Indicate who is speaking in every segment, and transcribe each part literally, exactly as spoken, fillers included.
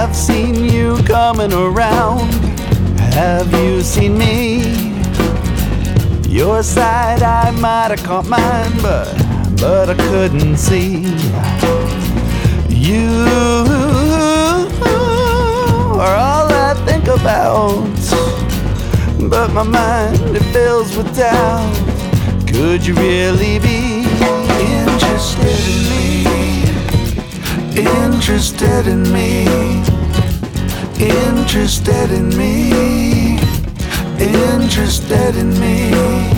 Speaker 1: I've seen you coming around. Have you seen me? Your side I might have caught mine, but but I couldn't see. You are all I think about, but my mind, it fills with doubt. Could you really be interested in me? Interested in me? Interested in me? Interested in me?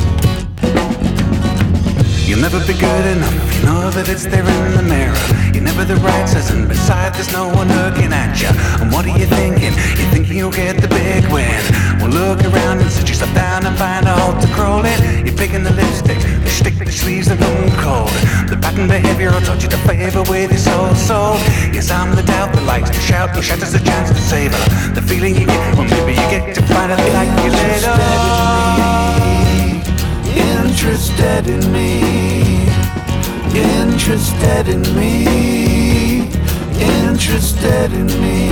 Speaker 2: You'll never be good enough, you know that it's there in the mirror. You're never the right size, and beside there's no one looking at you. And what are you thinking? You're thinking you'll get the big win. Well, look around and sit yourself down and find a hole to crawl in. You're picking the lipstick, the stick, the sleeves, and the cold. The pattern behavior will touch you to favor with your soul soul. Yes, I'm the doubt that likes to shout and shatters the chance to savor the feeling you get, well, maybe you get to finally like you later.
Speaker 1: Interested in me, interested in me, interested in me.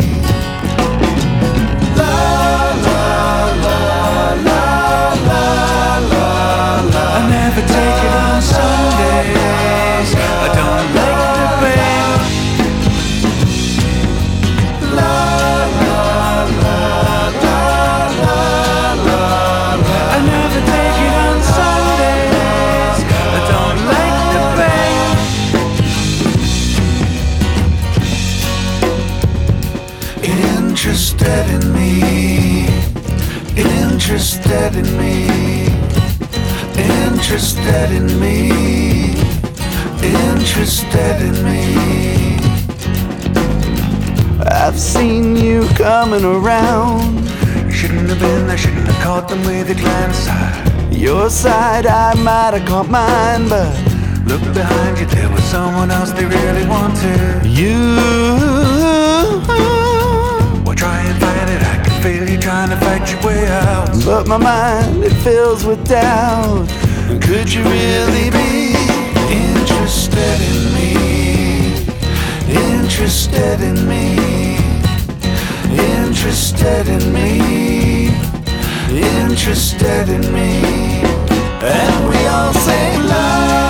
Speaker 1: La la la la la la la.
Speaker 2: I never take it on Sundays. I don't like the pain.
Speaker 1: La la la la la la la.
Speaker 2: I never take it on Sundays. I don't like the pain.
Speaker 1: Interested in me, interested in me, interested in me, interested in me. I've seen you coming around.
Speaker 2: You shouldn't have been there, shouldn't have caught them with a glance.
Speaker 1: Your side I might have caught mine, but
Speaker 2: Look behind you, there was someone else they really wanted.
Speaker 1: you
Speaker 2: Well, try and fight it, I can feel you trying to fight your way out.
Speaker 1: but my mind, it fills with doubt. Could you really be interested in me? Interested in me? Interested in me? Interested in me? And we all say love.